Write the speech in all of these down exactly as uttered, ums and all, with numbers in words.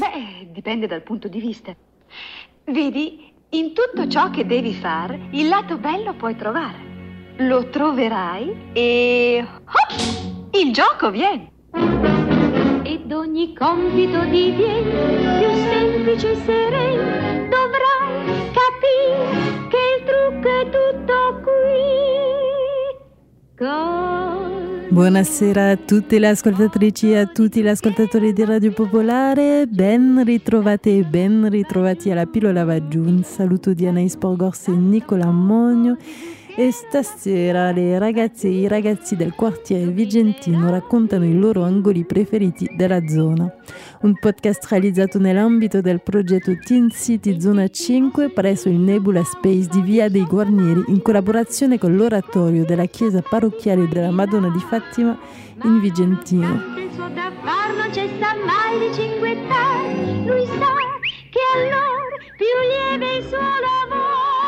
Beh, dipende dal punto di vista. Vedi, in tutto ciò che devi fare, il lato bello puoi trovare. Lo troverai e... hop, il gioco viene. Ed ogni compito diviene più semplice e sereno. Dovrai capire che il trucco è tutto qui. Con... Buonasera a tutte le ascoltatrici e a tutti gli ascoltatori di Radio Popolare, ben ritrovate e ben ritrovati alla Pillola va giù. Un saluto di Anais Porgorse e Nicola Mogno. E stasera le ragazze e i ragazzi del quartiere Vigentino raccontano i loro angoli preferiti della zona. Un podcast realizzato nell'ambito del progetto Teen City Zona cinque presso il Nebula Space di Via dei Guarnieri in collaborazione con l'oratorio della chiesa parrocchiale della Madonna di Fatima in Vigentino. Il suo da far non cessa mai di cinguettare. Lui sa che allora più lieve il suo lavoro.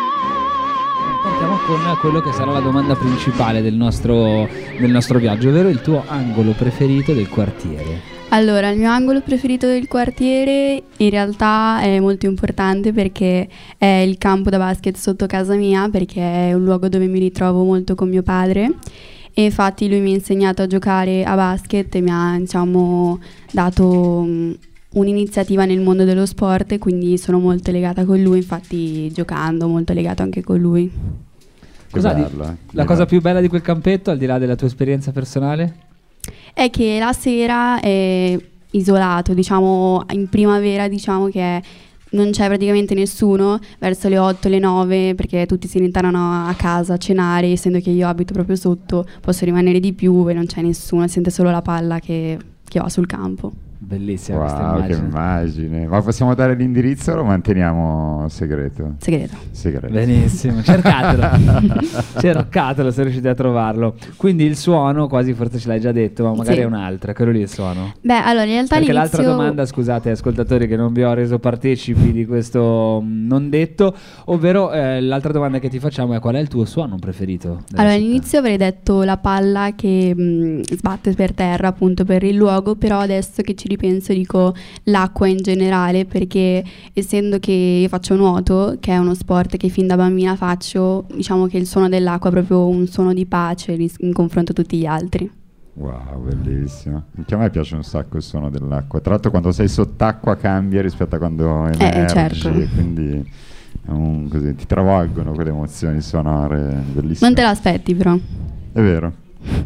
Partiamo con quello che sarà la domanda principale del nostro, del nostro viaggio, ovvero il tuo angolo preferito del quartiere. Allora, il mio angolo preferito del quartiere in realtà è molto importante perché è il campo da basket sotto casa mia, perché è un luogo dove mi ritrovo molto con mio padre e infatti lui mi ha insegnato a giocare a basket e mi ha, diciamo, dato um, un'iniziativa nel mondo dello sport e quindi sono molto legata con lui, infatti giocando molto legato anche con lui. Cos'ha bello, di, eh? la cosa più bella di quel campetto, al di là della tua esperienza personale? È che la sera è isolato, diciamo in primavera diciamo che non c'è praticamente nessuno, verso le otto, le nove, perché tutti si rintanano a casa a cenare, essendo che io abito proprio sotto, posso rimanere di più e non c'è nessuno, sente solo la palla che, che va sul campo. Bellissima wow, questa immagine. Che immagine. Ma possiamo dare l'indirizzo o lo manteniamo segreto? Segreto. Segreto. Benissimo, cercatelo. Cercatelo se riuscite a trovarlo. Quindi il suono, quasi forse ce l'hai già detto, ma magari sì. è un'altra. Quello lì è il suono. Beh, allora in realtà Perché all'inizio... l'altra domanda, scusate ascoltatori che non vi ho reso partecipi di questo mh, non detto, ovvero eh, l'altra domanda che ti facciamo è: qual è il tuo suono preferito? Allora città? all'inizio avrei detto la palla che mh, sbatte per terra appunto per il luogo, però adesso che ci ripenso dico l'acqua in generale, perché essendo che io faccio nuoto, che è uno sport che fin da bambina faccio, diciamo che il suono dell'acqua è proprio un suono di pace in confronto a tutti gli altri. Wow, bellissimo. Anche a me piace un sacco il suono dell'acqua. Tra l'altro quando sei sott'acqua cambia rispetto a quando emergi, eh, certo. quindi è un, così, ti travolgono quelle emozioni sonore bellissime. Non te l'aspetti però. È vero.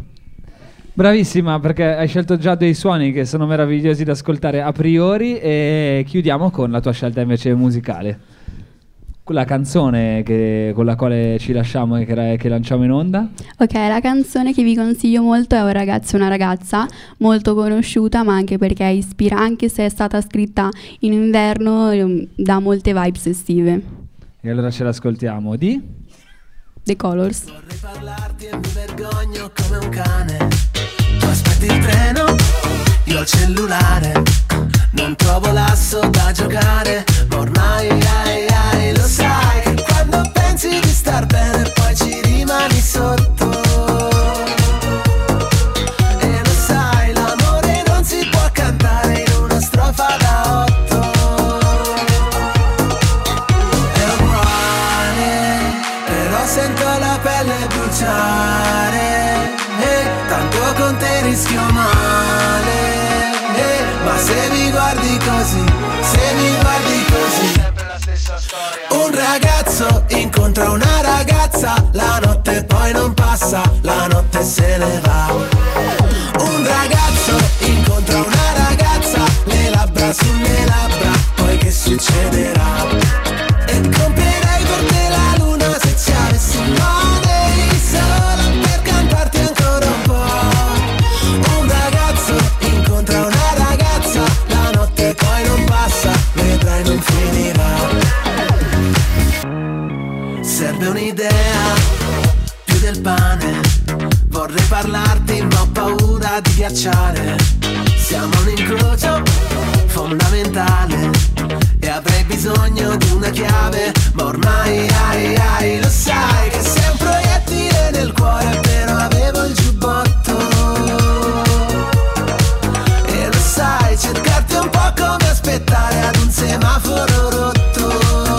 Bravissima, perché hai scelto già dei suoni che sono meravigliosi da ascoltare a priori. E chiudiamo con la tua scelta invece musicale, la canzone che, con la quale ci lasciamo e che, che lanciamo in onda. Ok, la canzone che vi consiglio molto è Un ragazzo e una ragazza, molto conosciuta, ma anche perché ispira, anche se è stata scritta in inverno, dà molte vibes estive. E allora ce l'ascoltiamo di The Colors. Vorrei parlarti e mi vergogno come un cane. Tu aspetti il treno, io il cellulare. Non trovo l'asso da giocare, ma ormai ai, ai, lo sai che quando pensi di star bene poi ci rimani sotto. E lo sai, l'amore non si può cantare in una strofa da otto. È uguale, però sento la pelle bruciare, e tanto con te rischio male, e, ma se mi guardi così, se mi guardi così. Un ragazzo incontra una ragazza, la notte poi non passa, la notte se ne va. Un ragazzo incontra una ragazza, le labbra sulle labbra, poi che succederà? E comprerei per te la luna se ci avessi male, solo per cantarti ancora un po'. Un ragazzo incontra una ragazza, la notte poi non passa, vedrai non finirà. Serve un'idea, più del pane. Vorrei parlarti ma ho paura di ghiacciare. Siamo un incrocio fondamentale e avrei bisogno di una chiave, ma ormai ai ai lo sai che sei un proiettile nel cuore, però avevo il giubbotto. E lo sai, cercarti è un po' come aspettare ad un semaforo rotto.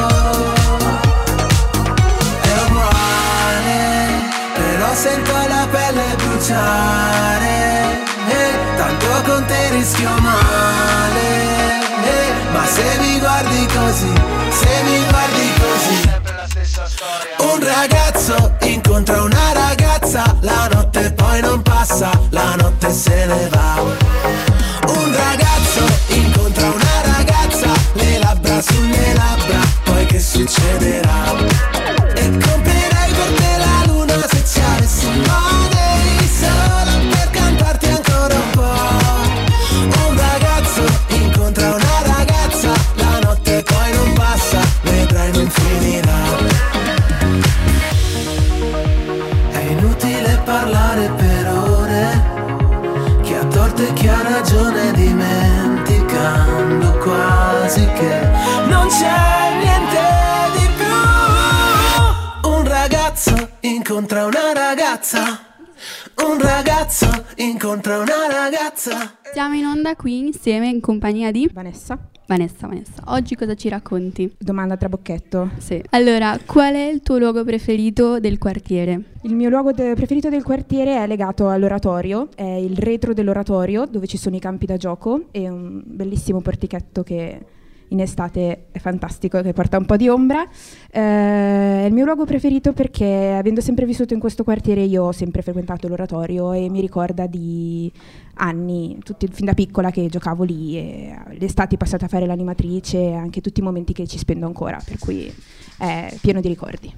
È uguale, però sento la pelle bruciare, eh, tanto con te rischio male, eh, ma se mi guardi così, se mi guardi così. Un ragazzo incontra una ragazza, la notte poi non passa, la notte se ne va. Un ragazzo incontra una ragazza, le labbra sulle labbra, poi che succederà? E comprerei per te la luna se ci avessi un money, solo per cantarti ancora un po'. Un ragazzo incontra una ragazza, la notte poi non passa, vedrai non finirà. Parlare per ore, chi ha torto e chi ha ragione, dimenticando quasi che non c'è niente di più. Un ragazzo incontra una ragazza, un ragazzo incontra una ragazza. Siamo in onda qui insieme in compagnia di Vanessa. Vanessa, Vanessa, oggi cosa ci racconti? Domanda trabocchetto. Sì. Allora, qual è il tuo luogo preferito del quartiere? Il mio luogo de- preferito del quartiere è legato all'oratorio, è il retro dell'oratorio dove ci sono i campi da gioco e un bellissimo portichetto che in estate è fantastico, che porta un po' di ombra. Eh, è il mio luogo preferito perché, avendo sempre vissuto in questo quartiere, io ho sempre frequentato l'oratorio e mi ricorda di anni, tutti, fin da piccola, che giocavo lì, e l'estate passata a fare l'animatrice, e anche tutti i momenti che ci spendo ancora, per cui è pieno di ricordi.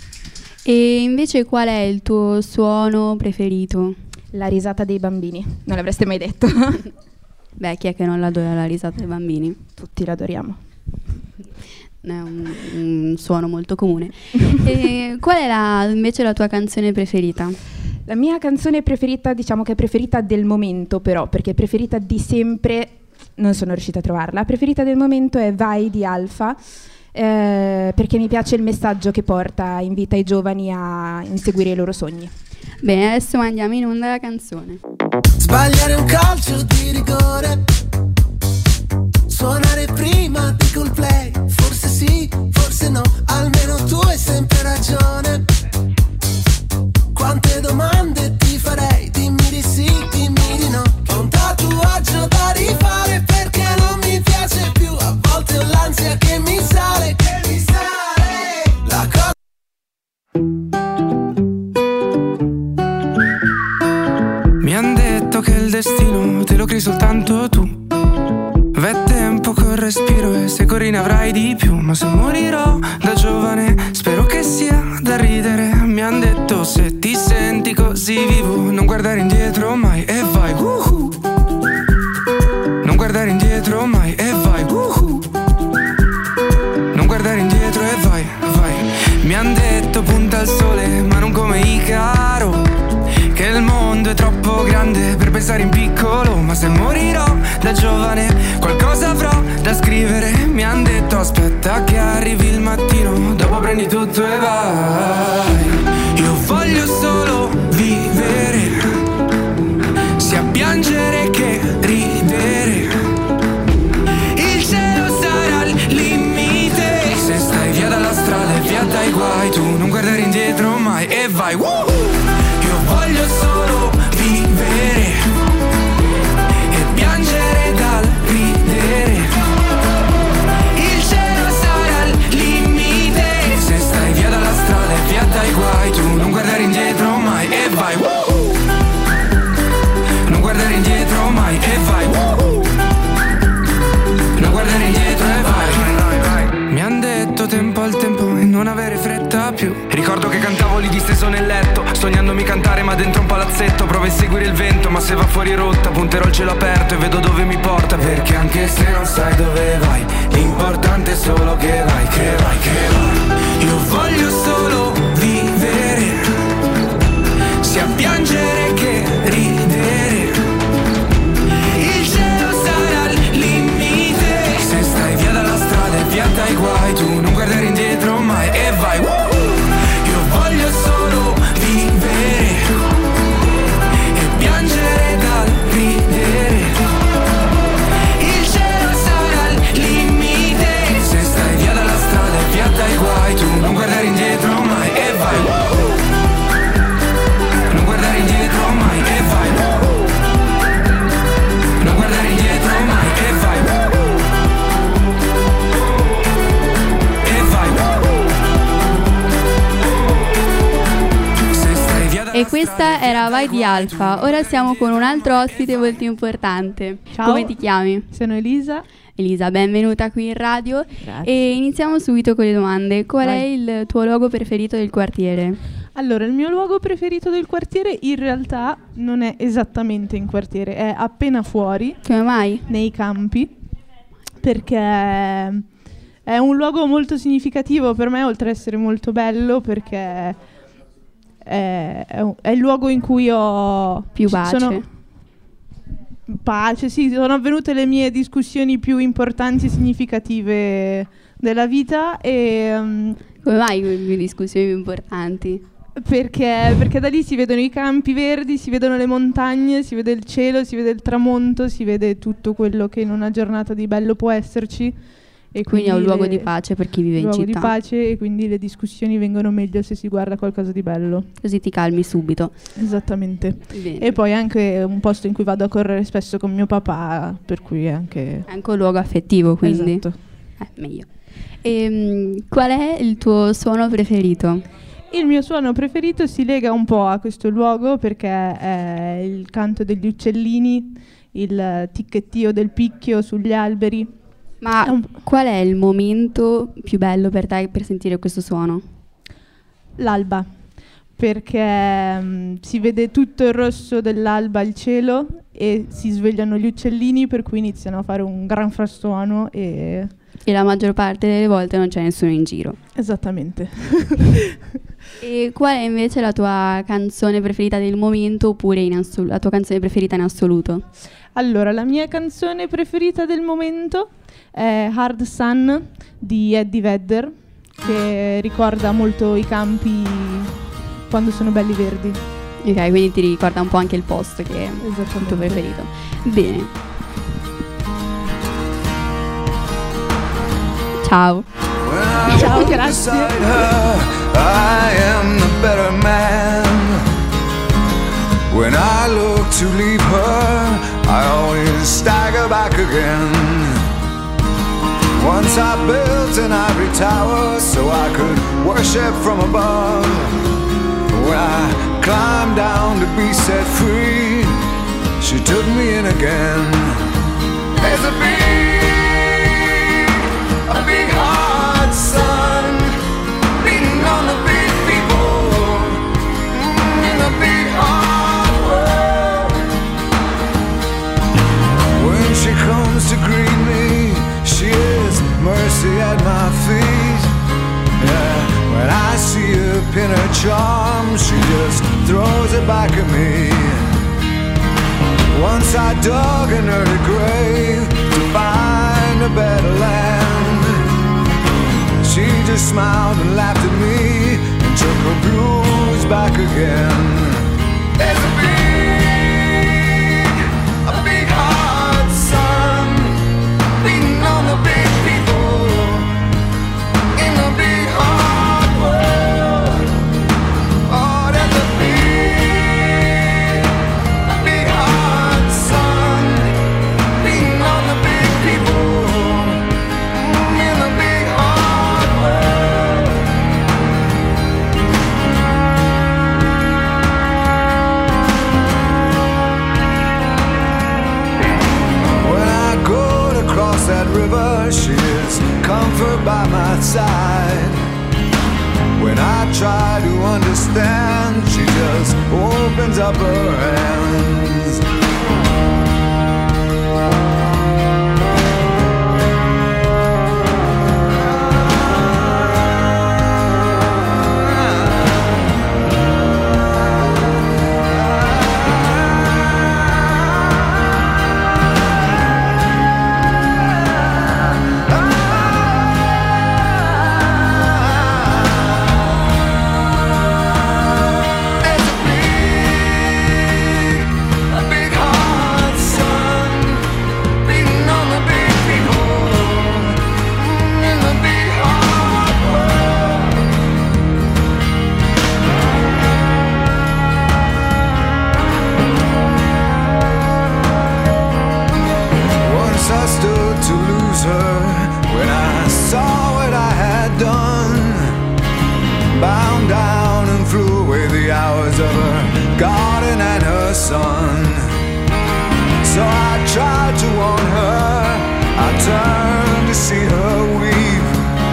E invece qual è il tuo suono preferito? La risata dei bambini, non l'avreste mai detto. Beh, chi è che non adora la risata dei bambini? Tutti l'adoriamo. È un, un suono molto comune. E qual è la, invece la tua canzone preferita? La mia canzone preferita, diciamo che è preferita del momento, però, perché preferita di sempre non sono riuscita a trovarla. Preferita del momento è Vai di Alfa, eh, perché mi piace il messaggio che porta, invita i giovani a inseguire i loro sogni. Bene, adesso mandiamo in onda la canzone. Sbagliare un calcio di rigore, suonare prima di Coldplay, forse sì, forse no, almeno tu hai sempre ragione. Quante domande ti farei, dimmi di sì, dimmi di no. Ho un tatuaggio da rifare perché non mi piace più, a volte ho l'ansia che mi sale, che mi sale. La cosa mi han detto che il destino te lo crei soltanto tu. V'è tempo col respiro e se corri ne avrai di più. Ma se morirò da giovane spero che sia da ridere. Mi han detto se ti senti così vivo non guardare indietro mai e vai uh-huh. Non guardare indietro mai e vai uh-huh. Non guardare indietro e vai, vai. Mi han detto punta al sole ma non come Icaro, che il mondo è troppo grande per pensare in piccolo. Ma se morirò da giovane qualcosa avrò da scrivere. Mi han detto aspetta che arrivi il mattino, dopo prendi tutto e vai. Io voglio solo vivere, sia piangere che ridere. Il cielo sarà il limite, se stai via dalla strada e via dai guai, tu non guardare indietro mai e vai uh-huh. Io voglio solo vivere e piangere dal ridere. Il cielo sarà il limite, se stai via dalla strada e via dai guai, tu non guardare indietro mai e vai uh-huh. Non guardare indietro mai e vai uh-huh. Non guardare indietro e vai. Mi han detto tempo al tempo e non avere fretta più. Ricordo che cantavo lì disteso nel letto, sognandomi cantare ma dentro un palazzetto. Provo a seguire il vento ma se va fuori rotta punterò il cielo aperto e vedo dove mi porta. Perché anche se non sai dove vai, l'importante è solo che vai, che vai, che vai. Io voglio solo vivere, sia piangere che ridere. Il cielo sarà il limite, se stai via dalla strada e via dai guai, tu non guardare indietro mai e vai uh! Io voglio solo vivere e piangere dal ridere. Il cielo sarà E questa era Vai di Alfa. Ora siamo con un altro ospite molto importante. Ciao. Come ti chiami? Sono Elisa. Elisa, benvenuta qui in radio. Grazie. E iniziamo subito con le domande. Qual Vai. è il tuo luogo preferito del quartiere? Allora, il mio luogo preferito del quartiere in realtà non è esattamente in quartiere, è appena fuori. Come mai? Nei campi, perché è un luogo molto significativo per me, oltre ad essere molto bello, perché è, è, un- è il luogo in cui ho Più ci pace. sono- pace, sì, sono avvenute le mie discussioni più importanti e significative della vita e mm, Come mai le discussioni più importanti? perché, perché da lì si vedono i campi verdi, si vedono le montagne, si vede il cielo, si vede il tramonto, si vede tutto quello che in una giornata di bello può esserci. E Quindi è un luogo le- di pace per chi vive in luogo città. di pace e quindi le discussioni vengono meglio se si guarda qualcosa di bello. Così ti calmi subito. Esattamente. Bene. E poi anche un posto in cui vado a correre spesso con mio papà, per cui è anche... È anche un luogo affettivo, quindi. Esatto. Eh, meglio. Ehm, qual è il tuo suono preferito? Il mio suono preferito si lega un po' a questo luogo perché è il canto degli uccellini, il ticchettio del picchio sugli alberi. Ma È un- qual è il momento più bello per te per sentire questo suono? L'alba, perché mm, si vede tutto il rosso dell'alba al cielo e si svegliano gli uccellini, per cui iniziano a fare un gran frastuono e... E la maggior parte delle volte non c'è nessuno in giro. Esattamente. E qual è invece la tua canzone preferita del momento oppure in assol- la tua canzone preferita in assoluto? Allora, la mia canzone preferita del momento è Hard Sun di Eddie Vedder, che ricorda molto i campi quando sono belli verdi. Ok, quindi ti ricorda un po' anche il posto che è il tuo preferito. Bene. Ciao. Ciao, grazie. Beside her, I am the better man. When I look to leave her, I always stagger back again. Once I built an ivory tower so I could worship from above. When I climbed down to be set free, she took me in again. There's a big, a big hot sun beating on the big people in the big hard world. When she comes to greet me, she is mercy at my feet. Yeah, when I see her pin her charm, she just throws it back at me. Once I dug an early grave to find a better land. She just smiled and laughed at me and took her blues back again. There's a big, a big hot sun beating on the big people in the big hard world. Oh, there's a big, a big hot sun beating on the big people in the big hard world. When I go to cross that river, she is comfort by my side. When I try to understand, she just opens up her hands. There's a big, a big hot sun beating on the big people in the big hard world. Once I stood to lose her when I saw what I had done. Bound down and flew away the hours of her sun. So I tried to warn her, I turned to see her weep.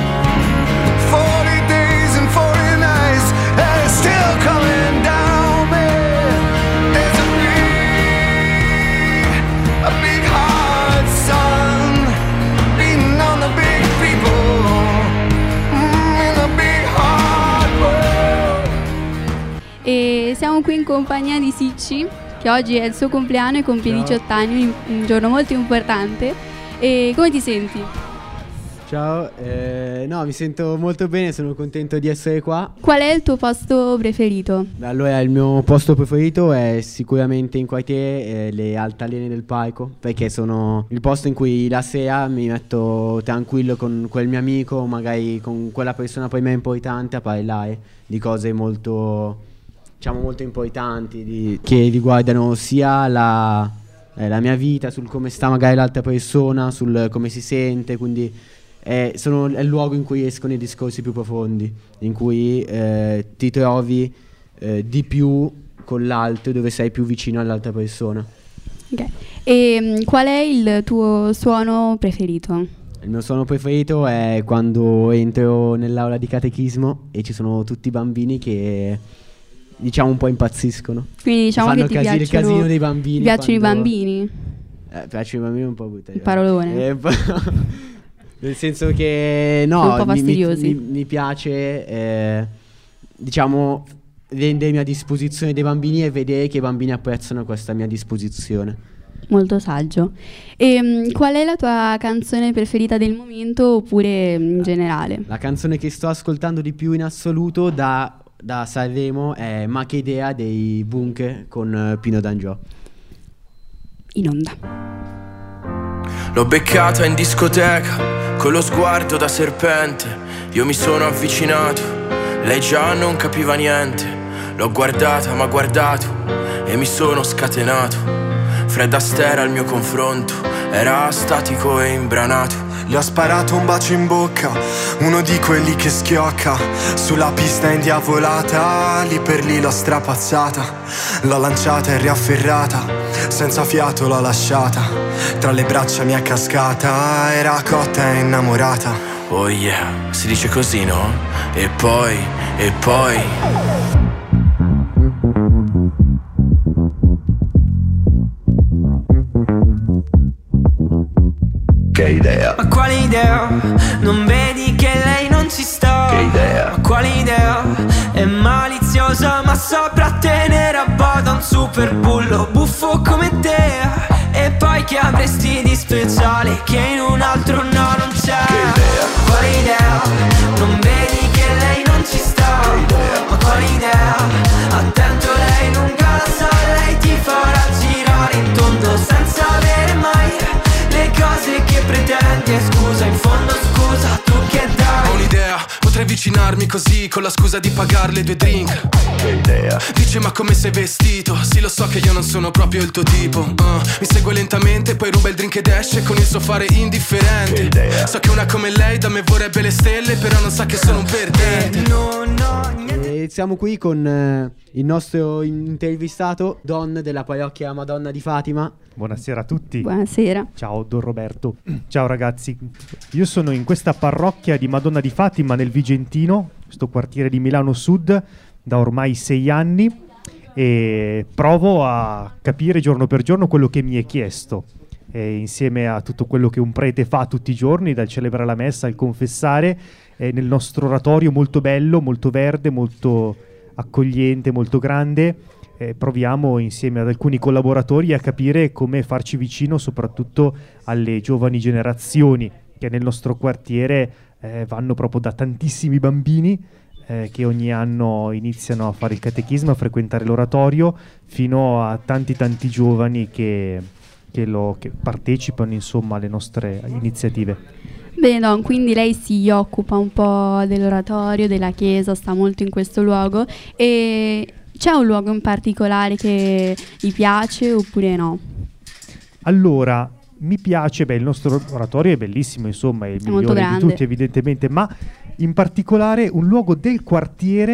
Forty days and forty nights, and it's still coming down me. There's a big, a big hard sun beating on the big people mm, in the big hard world. E siamo qui in compagnia di Sicci, che oggi è il suo compleanno e compie diciotto anni, un giorno molto importante. E come ti senti? Ciao, eh, no, mi sento molto bene, sono contento di essere qua. Qual è il tuo posto preferito? Allora, il mio posto preferito è sicuramente in quartiere eh, le altalene del parco, perché sono il posto in cui la sera mi metto tranquillo con quel mio amico, magari con quella persona per me importante, a parlare di cose molto, diciamo, molto importanti, di, che riguardano sia la, eh, la mia vita, sul come sta magari l'altra persona, sul come si sente, quindi eh, sono, è il luogo in cui escono i discorsi più profondi, in cui eh, ti trovi eh, di più con l'altro, dove sei più vicino all'altra persona. Ok. E mh, qual è il tuo suono preferito? Il mio suono preferito è quando entro nell'aula di catechismo e ci sono tutti i bambini che, diciamo, un po' impazziscono. Quindi diciamo fanno che ti casi- piacciono, il casino dei bambini. ti piacciono quando- i bambini? Eh, piacciono i bambini un po' brutta. Il parolone. Eh, nel senso che no, Sono un po' mi- mi, fastidiosi. mi, mi piace eh, diciamo rendermi a disposizione dei bambini e vedere che i bambini apprezzano questa mia disposizione. Molto saggio. E mh, qual è la tua canzone preferita del momento oppure mh, in generale? La canzone che sto ascoltando di più in assoluto da, da Sanremo è Ma che idea dei Bunker con eh, Pino D'Angio. In onda. L'ho beccata in discoteca con lo sguardo da serpente. Io mi sono avvicinato, lei già non capiva niente. L'ho guardata, m'ha guardato e mi sono scatenato. Fred Astaire al mio confronto era statico e imbranato. Le ho sparato un bacio in bocca, uno di quelli che schiocca. Sulla pista indiavolata, lì per lì l'ho strapazzata. L'ho lanciata e riafferrata, senza fiato l'ho lasciata. Tra le braccia mi è cascata, era cotta e innamorata. Oh yeah, si dice così, no? E poi, e poi Che idea? Ma quale idea? Non vedi che lei non ci sta? Che idea? Ma quale idea? È maliziosa ma saprà tenere a bada un super bullo buffo come te. E poi che avresti di speciale che in un altro no non c'è? Che idea? Ma quale idea? Non vedi che lei non ci sta? Che idea? Ma quale idea? Attento, lei lunga la sa, lei ti farà girare in tondo senza avere mai le cose che pretendi. E scusa, in fondo scusa, tu che dai? ho un'idea, potrei avvicinarmi così con la scusa di pagarle due drink. Che idea? Dice ma come sei vestito? Sì, lo so che io non sono proprio il tuo tipo. uh, Mi segue lentamente, poi ruba il drink ed esce con il suo fare indifferente. Che idea? So che una come lei da me vorrebbe le stelle, però non sa che sono un perdente. No, no, niente. E siamo qui con eh, il nostro intervistato Don della parrocchia Madonna di Fatima. Buonasera a tutti. Buonasera. Ciao Don Roberto. Ciao ragazzi. Io sono in questa parrocchia di Madonna di Fatima nel Vigentino, questo quartiere di Milano Sud, da ormai sei anni e provo a capire giorno per giorno quello che mi è chiesto. E insieme a tutto quello che un prete fa tutti i giorni, dal celebrare la messa al confessare, eh, nel nostro oratorio molto bello, molto verde, molto accogliente, molto grande, eh, proviamo insieme ad alcuni collaboratori a capire come farci vicino soprattutto alle giovani generazioni che nel nostro quartiere eh, vanno proprio da tantissimi bambini eh, che ogni anno iniziano a fare il catechismo, a frequentare l'oratorio, fino a tanti tanti giovani che, che, lo, che partecipano insomma alle nostre iniziative. Bene, Don, quindi lei si occupa un po' dell'oratorio, della chiesa, sta molto in questo luogo. E c'è un luogo in particolare che gli piace oppure no? Allora, mi piace, beh, il nostro oratorio è bellissimo, insomma, è il È molto migliore di grande. tutti evidentemente, ma in particolare un luogo del quartiere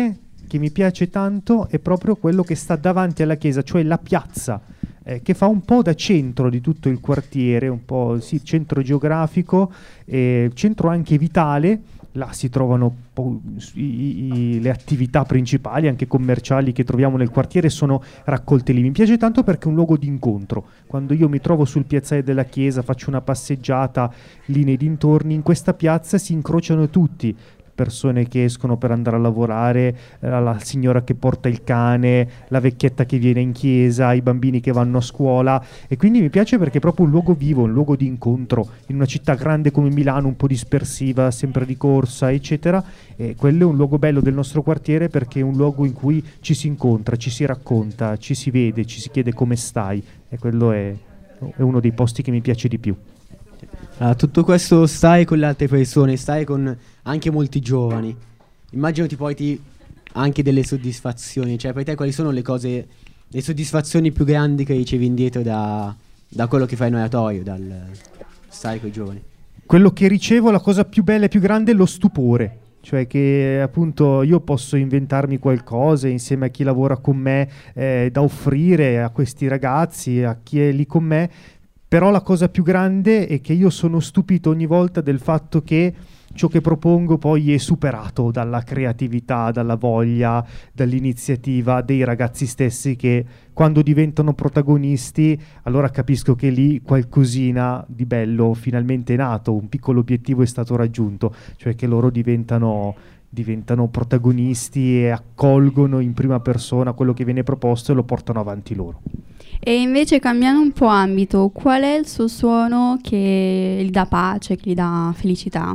che mi piace tanto è proprio quello che sta davanti alla chiesa, cioè la piazza, eh, che fa un po' da centro di tutto il quartiere, un po' sì, centro geografico, eh, centro anche vitale. Là si trovano po- i, i, le attività principali, anche commerciali, che troviamo nel quartiere, sono raccolte lì. Mi piace tanto perché è un luogo di incontro. Quando io mi trovo sul piazzale della chiesa, faccio una passeggiata lì nei dintorni, in questa piazza si incrociano tutti, persone che escono per andare a lavorare, eh, la signora che porta il cane, la vecchietta che viene in chiesa, i bambini che vanno a scuola, e quindi mi piace perché è proprio un luogo vivo, un luogo di incontro in una città grande come Milano, un po' dispersiva, sempre di corsa, eccetera. E quello è un luogo bello del nostro quartiere perché è un luogo in cui ci si incontra, ci si racconta, ci si vede, ci si chiede come stai, e quello è, è uno dei posti che mi piace di più. Allora, tutto questo stai con le altre persone, stai con anche molti giovani. Immagino ti porti anche delle soddisfazioni. Cioè, per te quali sono le cose, le soddisfazioni più grandi che ricevi indietro da, da quello che fai in oratorio, dal stare con i giovani? Quello che ricevo, la cosa più bella e più grande è lo stupore. Cioè che appunto io posso inventarmi qualcosa insieme a chi lavora con me, eh, da offrire a questi ragazzi, a chi è lì con me. Però la cosa più grande è che io sono stupito ogni volta del fatto che ciò che propongo poi è superato dalla creatività, dalla voglia, dall'iniziativa dei ragazzi stessi, che quando diventano protagonisti allora capisco che lì qualcosina di bello finalmente è nato, un piccolo obiettivo è stato raggiunto, cioè che loro diventano, diventano protagonisti e accolgono in prima persona quello che viene proposto e lo portano avanti loro. E invece, cambiando un po' ambito, qual è il suo suono che gli dà pace, che gli dà felicità?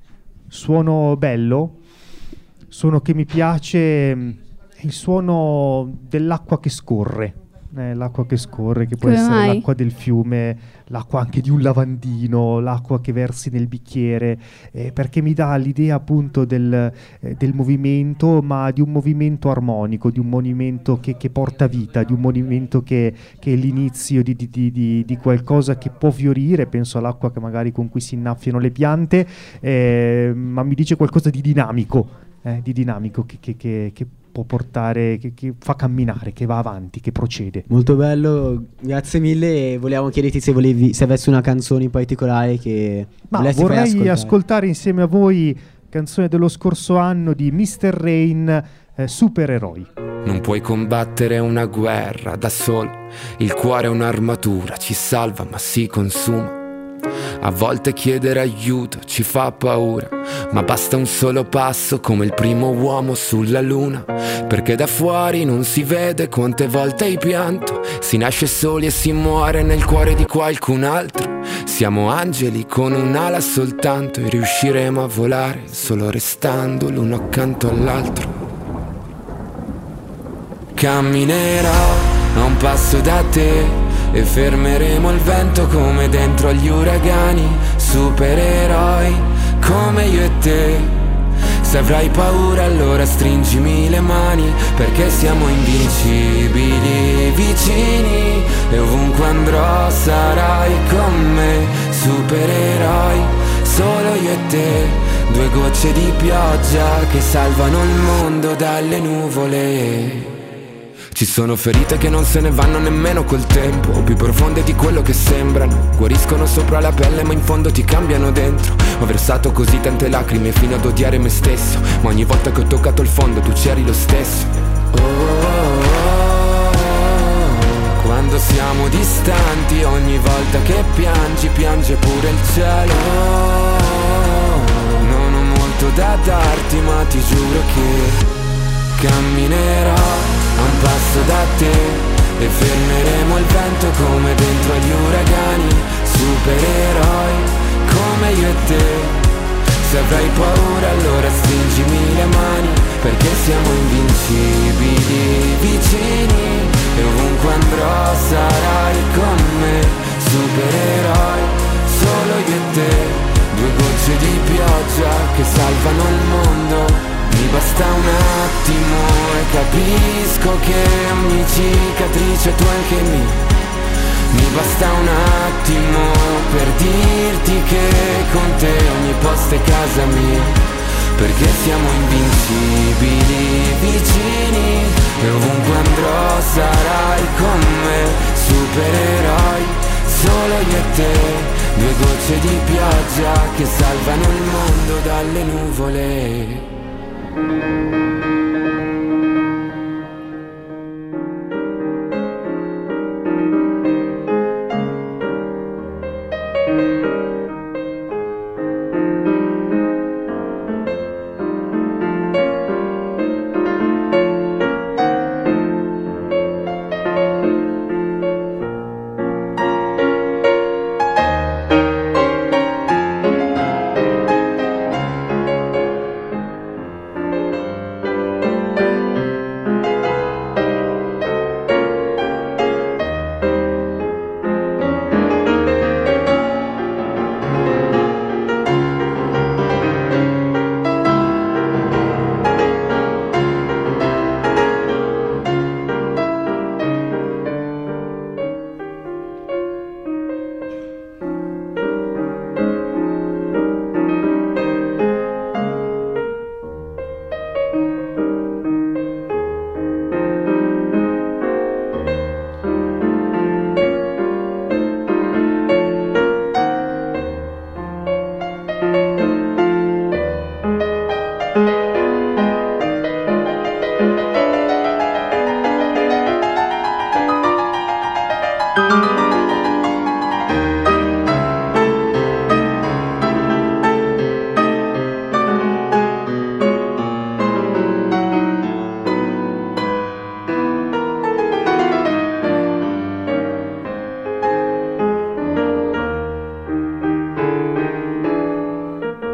Suono bello, suono che mi piace, mh, il suono dell'acqua che scorre, eh, l'acqua che scorre, che può Come essere mai? l'acqua del fiume, l'acqua anche di un lavandino, l'acqua che versi nel bicchiere, eh, perché mi dà l'idea appunto del, eh, del movimento, ma di un movimento armonico, di un movimento che, che porta vita, di un movimento che, che è l'inizio di, di, di, di, di qualcosa che può fiorire. Penso all'acqua che magari con cui si innaffiano le piante, eh, ma mi dice qualcosa di dinamico, eh, di dinamico che, che, che, che può portare, che, che fa camminare, che va avanti, che procede. Molto bello, grazie mille. E volevamo chiederti se volevi, se avessi una canzone in particolare che Ma volessi far vorrei ascoltare. ascoltare insieme a voi canzone dello scorso anno di mister Rain, eh, Supereroi. Non puoi combattere una guerra da solo, il cuore è un'armatura, ci salva ma si consuma. A volte chiedere aiuto ci fa paura, ma basta un solo passo come il primo uomo sulla luna, perché da fuori non si vede quante volte hai pianto, si nasce soli e si muore nel cuore di qualcun altro. Siamo angeli con un'ala soltanto e riusciremo a volare solo restando l'uno accanto all'altro. Camminerò a un passo da te e fermeremo il vento come dentro agli uragani. Supereroi come io e te. Se avrai paura allora stringimi le mani, perché siamo invincibili, vicini, e ovunque andrò sarai con me. Supereroi, solo io e te, due gocce di pioggia che salvano il mondo dalle nuvole. Ci sono ferite che non se ne vanno nemmeno col tempo, più profonde di quello che sembrano. Guariscono sopra la pelle ma in fondo ti cambiano dentro. Ho versato così tante lacrime fino ad odiare me stesso, ma ogni volta che ho toccato il fondo tu c'eri lo stesso. Oh, oh, oh, oh. Quando siamo distanti, ogni volta che piangi, piange pure il cielo. Oh, non ho molto da darti ma ti giuro che camminerò a un passo da te e fermeremo il vento come dentro agli uragani. Supereroi come io e te. Se avrai paura allora stringimi le mani, perché siamo invincibili, vicini, e ovunque andrò sarai con me. Supereroi, solo io e te, due gocce di pioggia che salvano il mondo. Mi basta un attimo e capisco che ogni cicatrice tu anche mia. Mi basta un attimo per dirti che con te ogni posto è casa mia. perché siamo invincibili, vicini, e ovunque andrò sarai con me, supereroi, solo io e te, due gocce di pioggia che salvano il mondo dalle nuvole.